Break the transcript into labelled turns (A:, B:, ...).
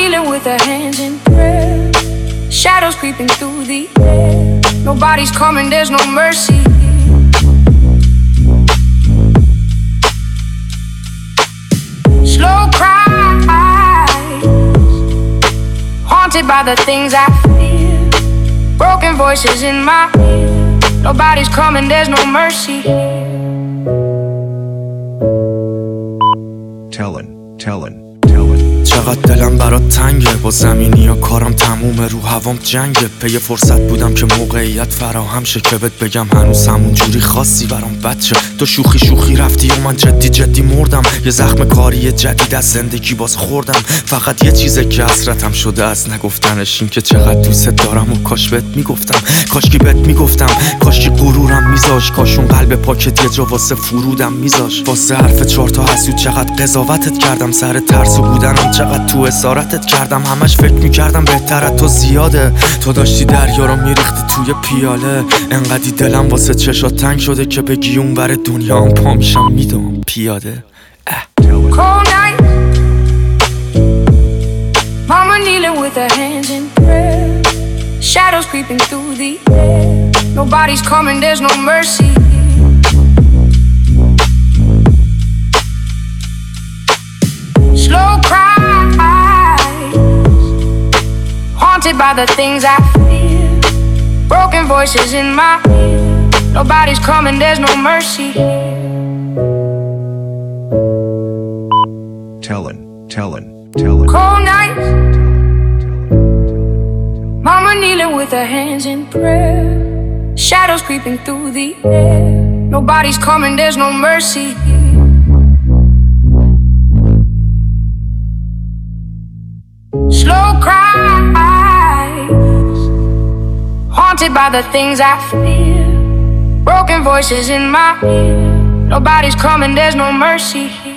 A: kneeling with her hands in prayer. Shadows creeping through the air. Nobody's coming, there's no mercy. Slow cries, haunted by the things I fear. Broken voices in my ear. Nobody's coming, there's no mercy here.
B: Tellin
C: چقدر دلم برات تنگه، با زمینی ها کارم تمومه، رو هوام جنگه. پی فرصت بودم که موقعیت فراهم شه، که بهت بگم هنوز همون جوری خاصی برام بد شه. تو شوخی رفتی و من جدی مردم. یه زخم کاری جدید از زندگی باز خوردم. فقط یه چیزه که حسرتم شده از نگفتنش، این که چقدر دوست دارم و کاش بهت میگفتم. کاشکی بهت میگفتم، کاشکی غرورم میذاش، کاش اون قلب پاکت یه جا واسه فرودم میذاش. واسه حرف 4 تا حسود چقدر قضاوتت کردم، سر ترس و بودنم چقدر تو اسارتت کردم. همش فکر میکردم بهتره تو زیاده. تو داشتی دریا رو میریختی توی پیاله. انقدی دلم واسه چشات تنگ شده که بگی اون ور دنیا هم پا میشم میدم پیاده.
A: Cold night, mama kneeling with her hands in prayer. Shadows creeping through the air. Nobody's coming, there's no mercy. Slow cries, haunted by the things I fear. Broken voices in my ear. Nobody's coming, there's no mercy here.
B: Tellin
A: Cold nights, mama kneeling with her hands in prayer. Shadows creeping through the air. Nobody's coming, there's no mercy here. Slow cries, haunted by the things I fear. Broken voices in my ear. Nobody's coming, there's no mercy here.